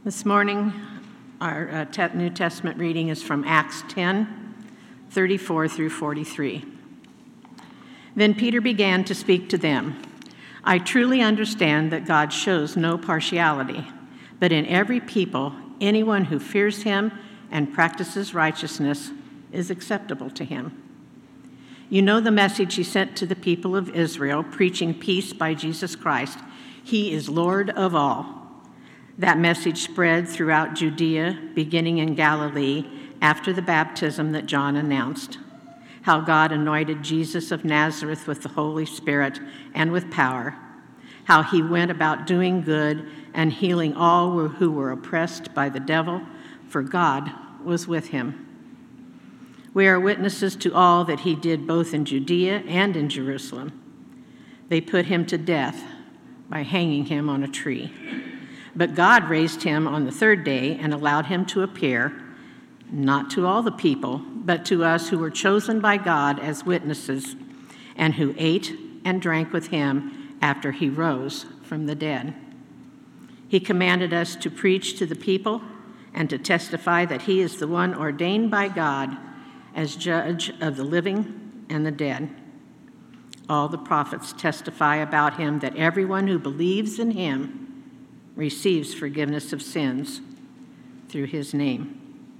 This morning, our New Testament reading is from Acts 10, 34 through 43. Then Peter began to speak to them. I truly understand that God shows no partiality, but in every people, anyone who fears him and practices righteousness is acceptable to him. You know the message he sent to the people of Israel, preaching peace by Jesus Christ. He is Lord of all. That message spread throughout Judea, beginning in Galilee, after the baptism that John announced, how God anointed Jesus of Nazareth with the Holy Spirit and with power, how he went about doing good and healing all who were oppressed by the devil, for God was with him. We are witnesses to all that he did both in Judea and in Jerusalem. They put him to death by hanging him on a tree. But God raised him on the third day and allowed him to appear, not to all the people, but to us who were chosen by God as witnesses, and who ate and drank with him after he rose from the dead. He commanded us to preach to the people and to testify that he is the one ordained by God as judge of the living and the dead. All the prophets testify about him that everyone who believes in him receives forgiveness of sins through his name.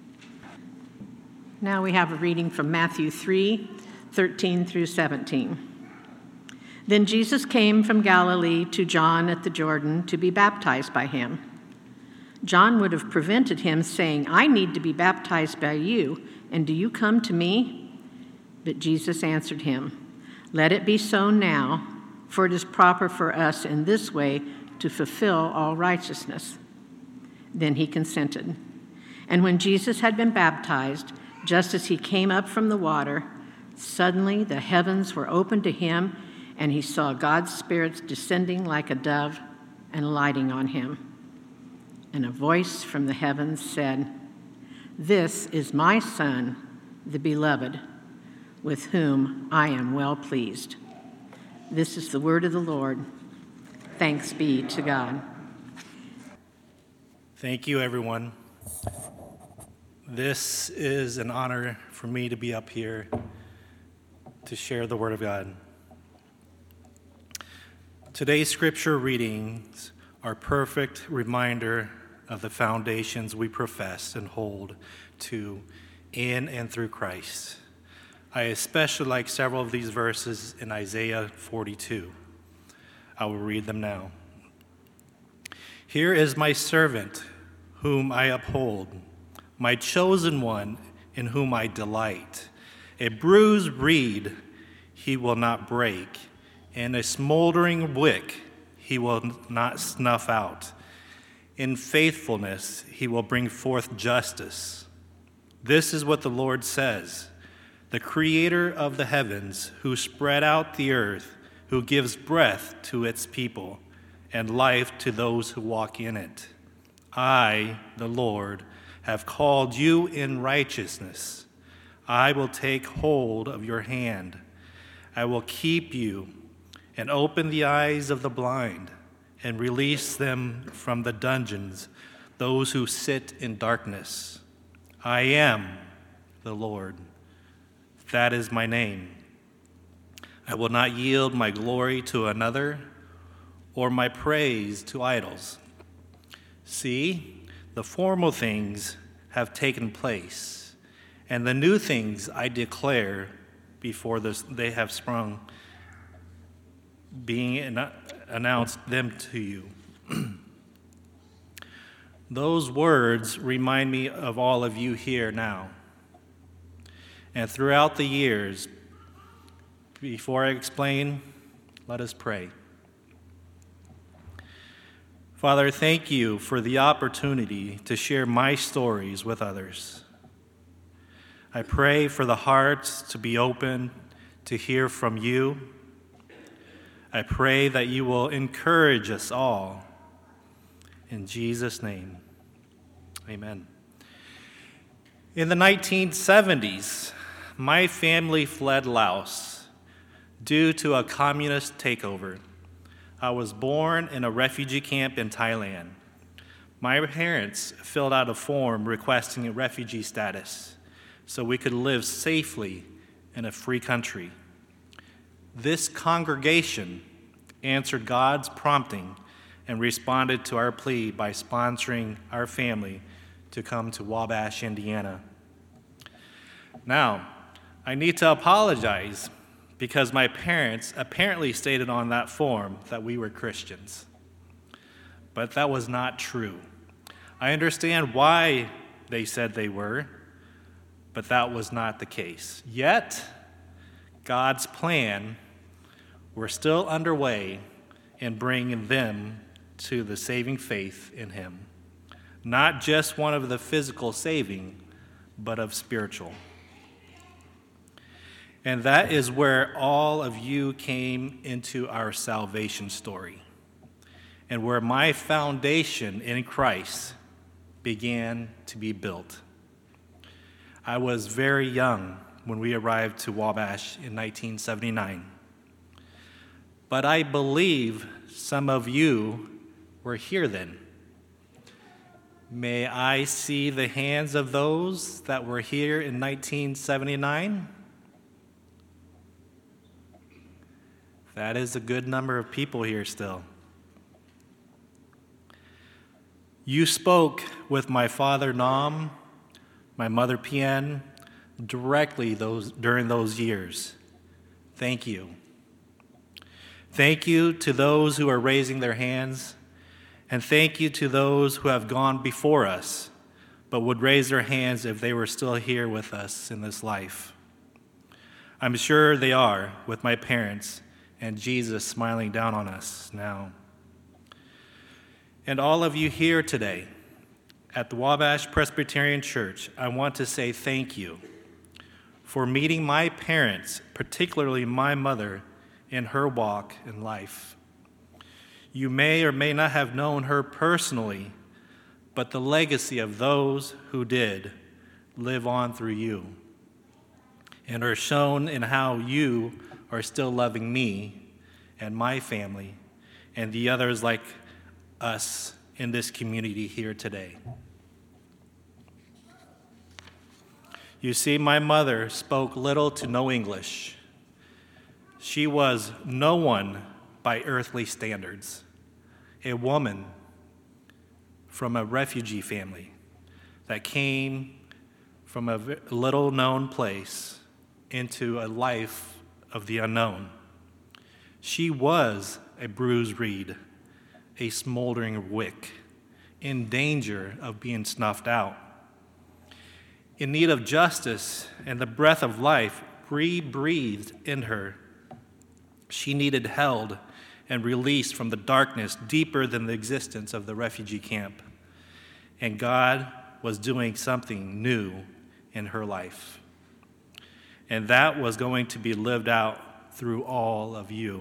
Now we have a reading from Matthew 3, 13 through 17. Then Jesus came from Galilee to John at the Jordan to be baptized by him. John would have prevented him, saying, I need to be baptized by you, and do you come to me? But Jesus answered him, Let it be so now, for it is proper for us in this way to fulfill all righteousness. Then he consented. And when Jesus had been baptized, just as he came up from the water, suddenly the heavens were opened to him, and he saw God's Spirit descending like a dove and lighting on him. And a voice from the heavens said, This is my Son, the beloved, with whom I am well pleased. This is the word of the Lord. Thanks be to God. Thank you, everyone. This is an honor for me to be up here to share the Word of God. Today's scripture readings are a perfect reminder of the foundations we profess and hold to in and through Christ. I especially like several of these verses in Isaiah 42. I will read them now. Here is my servant, whom I uphold, my chosen one, in whom I delight. A bruised reed he will not break, and a smoldering wick he will not snuff out. In faithfulness he will bring forth justice. This is what the Lord says, the creator of the heavens, who spread out the earth, who gives breath to its people and life to those who walk in it. I, the Lord, have called you in righteousness. I will take hold of your hand. I will keep you and open the eyes of the blind and release them from the dungeons, those who sit in darkness. I am the Lord. That is my name. I will not yield my glory to another or my praise to idols. See, the former things have taken place, and the new things I declare before they have sprung, being announced them to you. Those words remind me of all of you here now. And throughout the years, before I explain, let us pray. Father, thank you for the opportunity to share my stories with others. I pray for the hearts to be open to hear from you. I pray that you will encourage us all. In Jesus' name, amen. In the 1970s, my family fled Laos due to a communist takeover. I was born in a refugee camp in Thailand. My parents filled out a form requesting a refugee status so we could live safely in a free country. This congregation answered God's prompting and responded to our plea by sponsoring our family to come to Wabash, Indiana. Now, I need to apologize because my parents apparently stated on that form that we were Christians. But that was not true. I understand why they said they were, but that was not the case. Yet, God's plan were still underway in bringing them to the saving faith in Him. Not just one of the physical saving, but of spiritual. And that is where all of you came into our salvation story, and where my foundation in Christ began to be built. I was very young when we arrived to Wabash in 1979, but I believe some of you were here then. May I see the hands of those that were here in 1979? That is a good number of people here still. You spoke with my father, Nam, my mother, Pien, directly during those years. Thank you. Thank you to those who are raising their hands, and thank you to those who have gone before us, but would raise their hands if they were still here with us in this life. I'm sure they are with my parents and Jesus smiling down on us now. And all of you here today at the Wabash Presbyterian Church, I want to say thank you for meeting my parents, particularly my mother, in her walk in life. You may or may not have known her personally, but the legacy of those who did live on through you and are shown in how you are still loving me and my family and the others like us in this community here today. You see, my mother spoke little to no English. She was no one by earthly standards, a woman from a refugee family that came from a little-known place into a life of the unknown. She was a bruised reed, a smoldering wick, in danger of being snuffed out. In need of justice and the breath of life re-breathed in her, she needed held and released from the darkness deeper than the existence of the refugee camp. And God was doing something new in her life. And that was going to be lived out through all of you.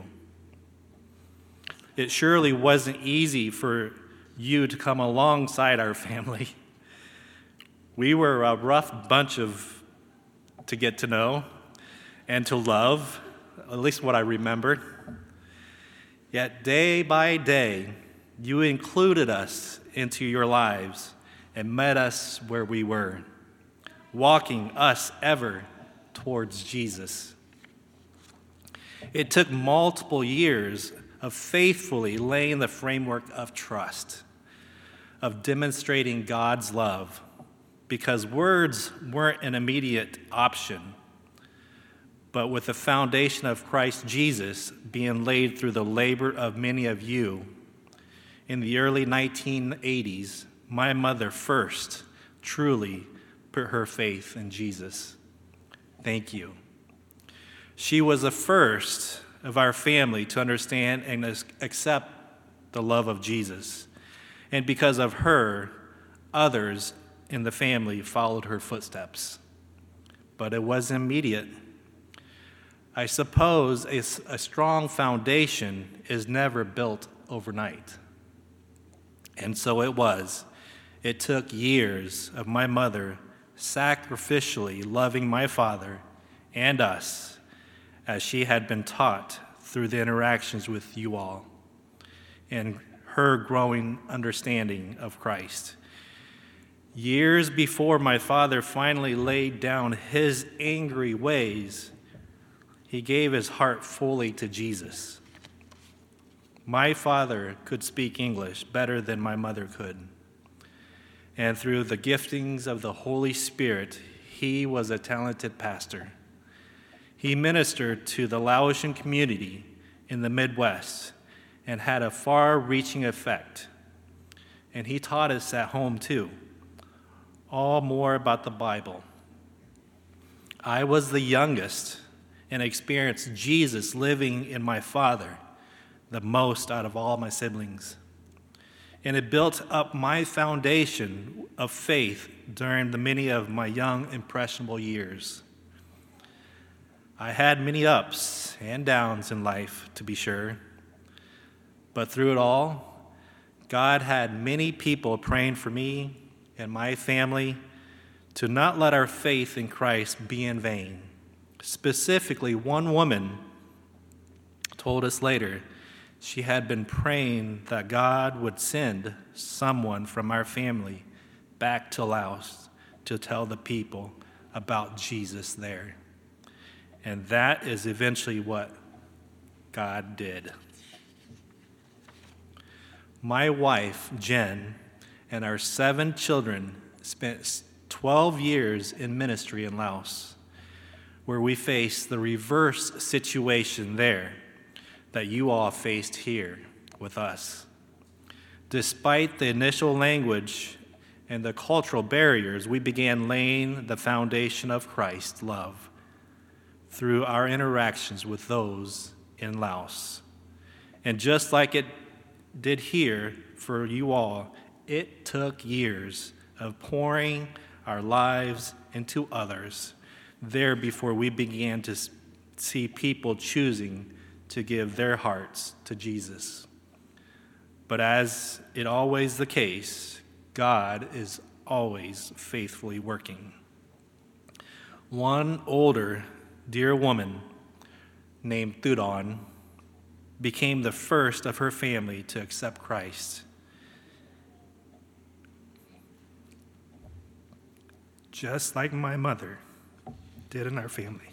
It surely wasn't easy for you to come alongside our family. We were a rough bunch to get to know and to love, at least what I remember. Yet day by day, you included us into your lives and met us where we were, walking us ever towards Jesus. It took multiple years of faithfully laying the framework of trust, of demonstrating God's love, because words weren't an immediate option, but with the foundation of Christ Jesus being laid through the labor of many of you, in the early 1980s, my mother first truly put her faith in Jesus. Thank you. She was the first of our family to understand and accept the love of Jesus. And because of her, others in the family followed her footsteps. But it wasn't immediate. I suppose a strong foundation is never built overnight. And so it was. It took years of my mother sacrificially loving my father and us as she had been taught through the interactions with you all. And her growing understanding of Christ. Years before my father finally laid down his angry ways, he gave his heart fully to Jesus. My father could speak English better than my mother could. And through the giftings of the Holy Spirit, he was a talented pastor. He ministered to the Laotian community in the Midwest and had a far-reaching effect. And he taught us at home too, all more about the Bible. I was the youngest and experienced Jesus living in my father the most out of all my siblings. And it built up my foundation of faith during the many of my young, impressionable years. I had many ups and downs in life, to be sure, but through it all, God had many people praying for me and my family to not let our faith in Christ be in vain. Specifically, one woman told us later she had been praying that God would send someone from our family back to Laos to tell the people about Jesus there. And that is eventually what God did. My wife, Jen, and our 7 children spent 12 years in ministry in Laos, where we faced the reverse situation there that you all faced here with us. Despite the initial language and the cultural barriers, we began laying the foundation of Christ's love through our interactions with those in Laos. And just like it did here for you all, it took years of pouring our lives into others there before we began to see people choosing to give their hearts to Jesus. But as it always the case, God is always faithfully working. One older, dear woman named Thudon became the first of her family to accept Christ. Just like my mother did in our family.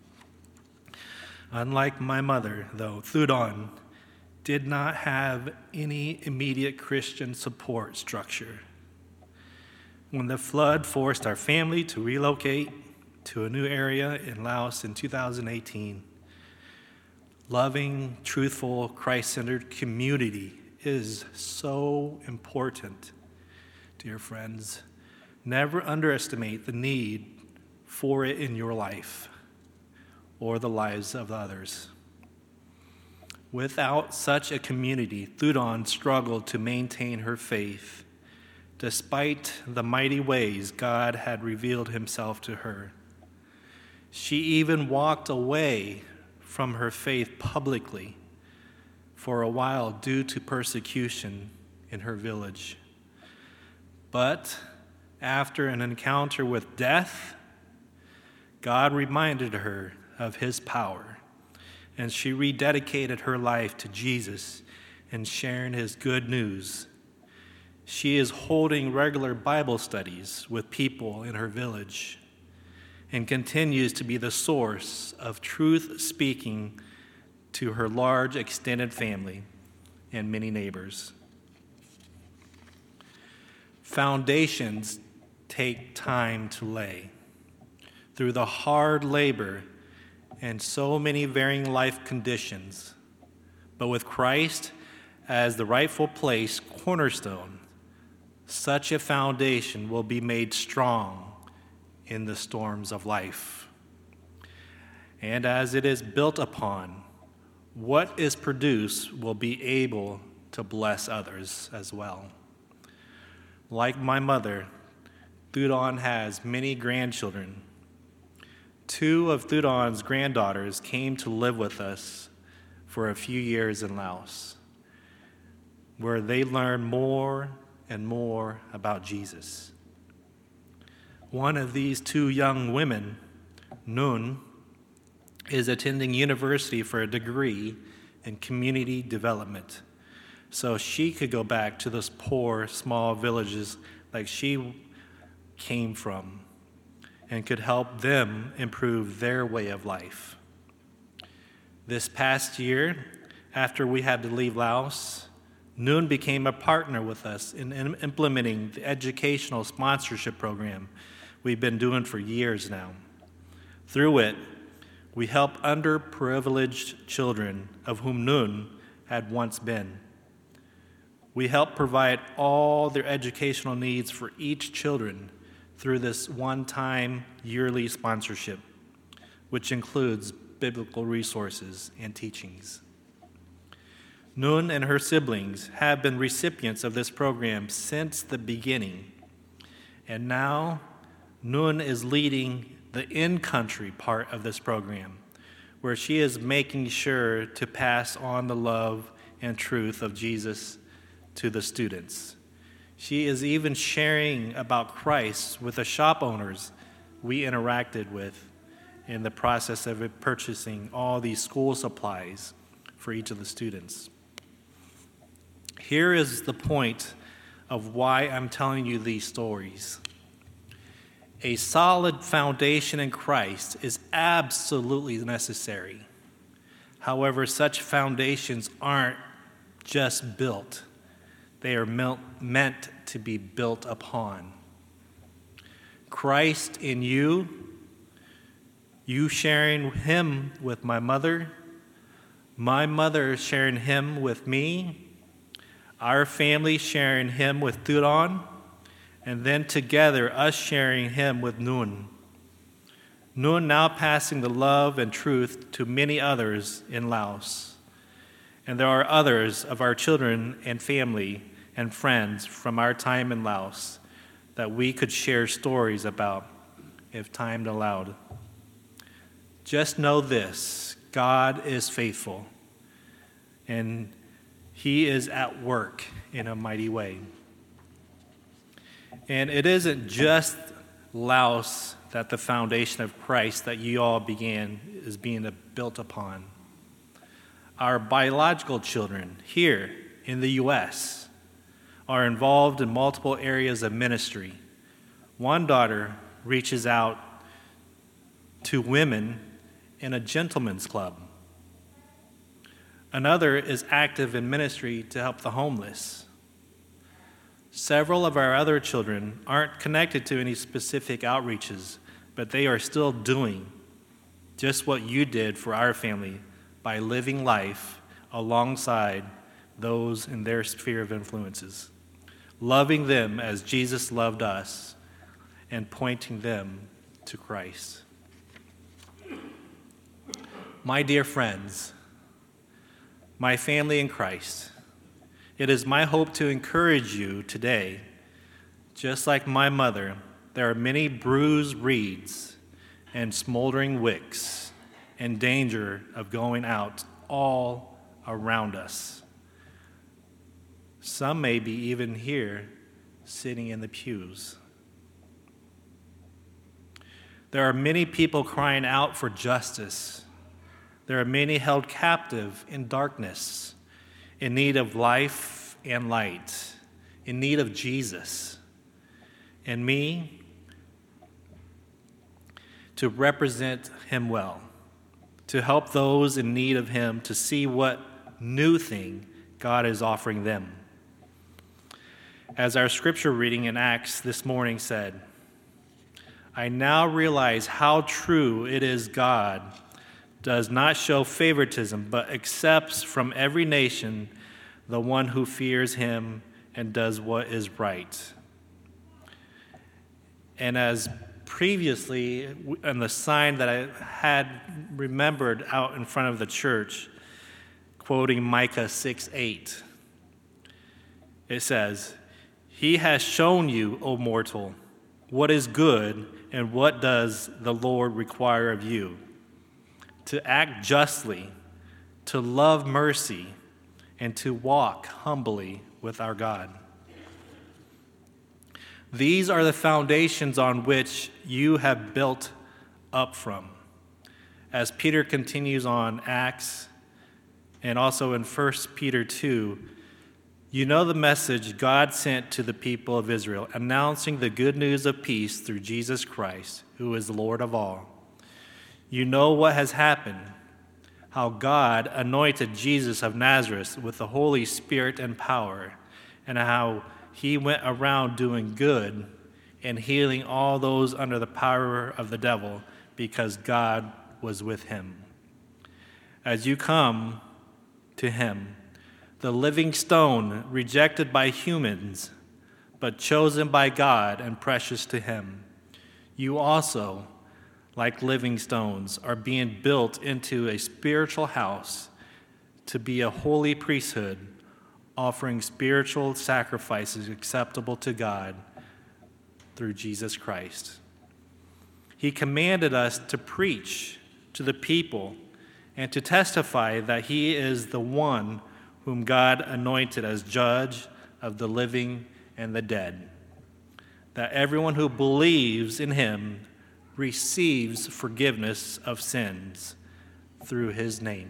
Unlike my mother, though, Thudon did not have any immediate Christian support structure. When the flood forced our family to relocate to a new area in Laos in 2018, loving, truthful, Christ-centered community is so important, dear friends. Never underestimate the need for it in your life or the lives of others. Without such a community, Thudon struggled to maintain her faith, despite the mighty ways God had revealed himself to her. She even walked away from her faith publicly for a while due to persecution in her village. But after an encounter with death, God reminded her of his power, and she rededicated her life to Jesus and sharing his good news. She is holding regular Bible studies with people in her village and continues to be the source of truth speaking to her large extended family and many neighbors. Foundations take time to lay. Through the hard labor and so many varying life conditions, but with Christ as the rightful place cornerstone, such a foundation will be made strong in the storms of life. And as it is built upon, what is produced will be able to bless others as well. Like my mother, Thudon has many grandchildren. 2 of Thudon's granddaughters came to live with us for a few years in Laos, where they learned more and more about Jesus. One of these 2 young women, Nun, is attending university for a degree in community development, so she could go back to those poor, small villages like she came from and could help them improve their way of life. This past year, after we had to leave Laos, Noon became a partner with us in implementing the educational sponsorship program we've been doing for years now. Through it, we help underprivileged children, of whom Noon had once been. We help provide all their educational needs for each children through this one-time yearly sponsorship, which includes biblical resources and teachings. Noon and her siblings have been recipients of this program since the beginning, and now Noon is leading the in-country part of this program, where she is making sure to pass on the love and truth of Jesus to the students. She is even sharing about Christ with the shop owners we interacted with in the process of purchasing all these school supplies for each of the students. Here is the point of why I'm telling you these stories. A solid foundation in Christ is absolutely necessary. However, such foundations aren't just built. They are meant to be built upon. Christ in you sharing him with my mother sharing him with me, our family sharing him with Thuron, and then together us sharing him with Noon. Noon now passing the love and truth to many others in Laos. And there are others of our children and family and friends from our time in Laos that we could share stories about if time allowed. Just know this, God is faithful, and he is at work in a mighty way. And it isn't just Laos that the foundation of Christ that you all began is being built upon. Our biological children here in the U.S. are involved in multiple areas of ministry. One daughter reaches out to women in a gentleman's club. Another is active in ministry to help the homeless. Several of our other children aren't connected to any specific outreaches, but they are still doing just what you did for our family by living life alongside those in their sphere of influences, loving them as Jesus loved us and pointing them to Christ. My dear friends, my family in Christ, it is my hope to encourage you today. Just like my mother, there are many bruised reeds and smoldering wicks and danger of going out all around us. Some may be even here, sitting in the pews. There are many people crying out for justice. There are many held captive in darkness, in need of life and light, in need of Jesus. And me, to represent him well, to help those in need of him to see what new thing God is offering them. As our scripture reading in Acts this morning said, I now realize how true it is God does not show favoritism, but accepts from every nation the one who fears him and does what is right. And as previously, on the sign that I had remembered out in front of the church, quoting Micah 6:8, it says, He has shown you, O mortal, what is good, and what does the Lord require of you? To act justly, to love mercy, and to walk humbly with our God. These are the foundations on which you have built up from. As Peter continues on Acts and also in 1 Peter 2, You know the message God sent to the people of Israel, announcing the good news of peace through Jesus Christ, who is Lord of all. You know what has happened, how God anointed Jesus of Nazareth with the Holy Spirit and power, and how he went around doing good and healing all those under the power of the devil, because God was with him. As you come to him, the living stone rejected by humans, but chosen by God and precious to him, you also, like living stones, are being built into a spiritual house to be a holy priesthood, offering spiritual sacrifices acceptable to God through Jesus Christ. He commanded us to preach to the people and to testify that he is the one whom God anointed as judge of the living and the dead, that everyone who believes in him receives forgiveness of sins through his name.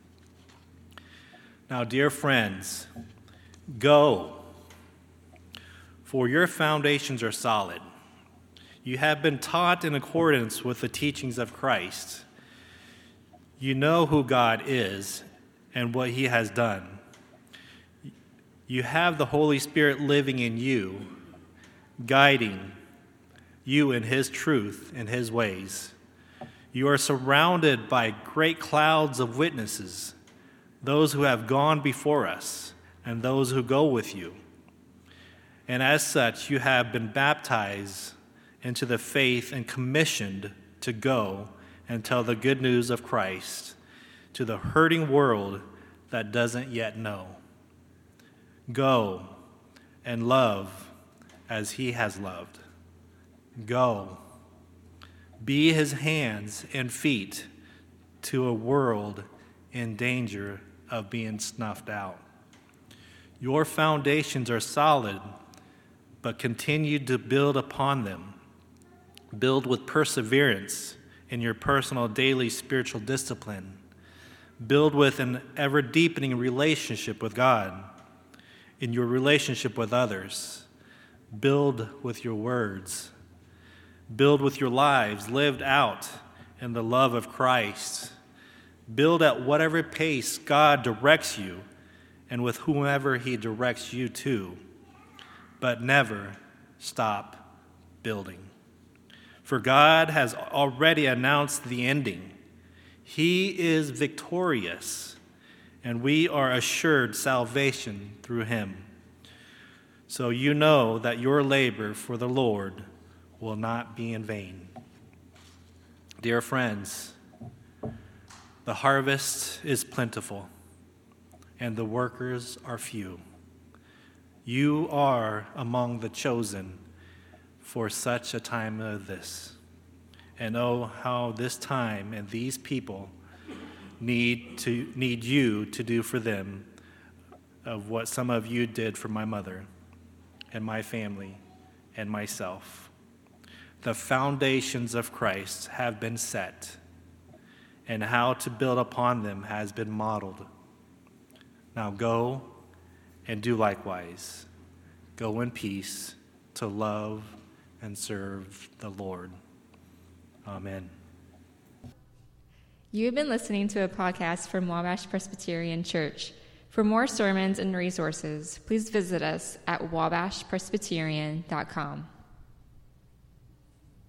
Now, dear friends, go, for your foundations are solid. You have been taught in accordance with the teachings of Christ. You know who God is and what he has done. You have the Holy Spirit living in you, guiding you in his truth and his ways. You are surrounded by great clouds of witnesses, those who have gone before us and those who go with you. And as such, you have been baptized into the faith and commissioned to go and tell the good news of Christ to the hurting world that doesn't yet know. Go and love as he has loved. Go. Be his hands and feet to a world in danger of being snuffed out. Your foundations are solid, but continue to build upon them. Build with perseverance in your personal daily spiritual discipline. Build with an ever-deepening relationship with God, in your relationship with others. Build with your words. Build with your lives lived out in the love of Christ. Build at whatever pace God directs you and with whomever he directs you to, but never stop building. For God has already announced the ending. He is victorious, and we are assured salvation through him. So you know that your labor for the Lord will not be in vain. Dear friends, the harvest is plentiful, and the workers are few. You are among the chosen for such a time as this. And oh, how this time and these people need you to do for them of what some of you did for my mother and my family and myself. The foundations of Christ have been set, and how to build upon them has been modeled. Now go and do likewise. Go in peace to love and serve the Lord. Amen. You have been listening to a podcast from Wabash Presbyterian Church. For more sermons and resources, please visit us at wabashpresbyterian.com.